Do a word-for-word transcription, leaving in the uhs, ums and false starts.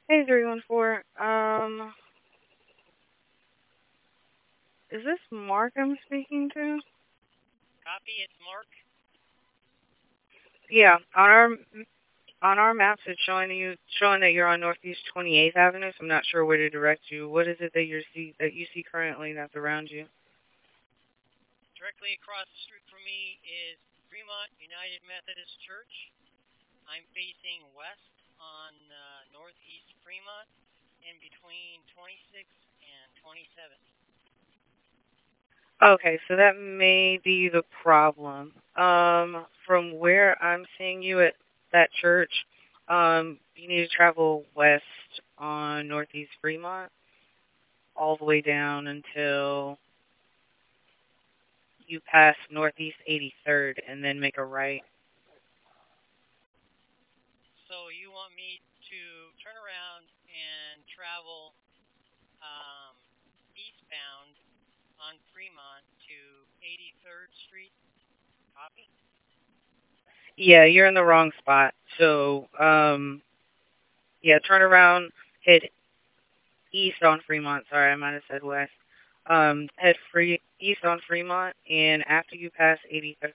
Hey, three one four. Um, is this Mark I'm speaking to? Copy, it's Mark. Yeah, on our on our maps it's showing you showing that you're on Northeast twenty-eighth Avenue. So I'm not sure where to direct you. What is it that you see that you see currently that's around you? Directly across the street from me is Fremont United Methodist Church. I'm facing west on uh, northeast Fremont in between twenty-sixth and twenty-seventh. Okay, so that may be the problem. Um, from where I'm seeing you at that church, um, you need to travel west on Northeast Fremont all the way down until you pass Northeast eighty-third and then make a right. So you want me to turn around and travel um, eastbound on Fremont to eighty-third Street? Copy? Yeah, you're in the wrong spot. So, um, yeah, turn around, head east on Fremont. Sorry, I might have said west. Um, head free east on Fremont, and after you pass eighty-third,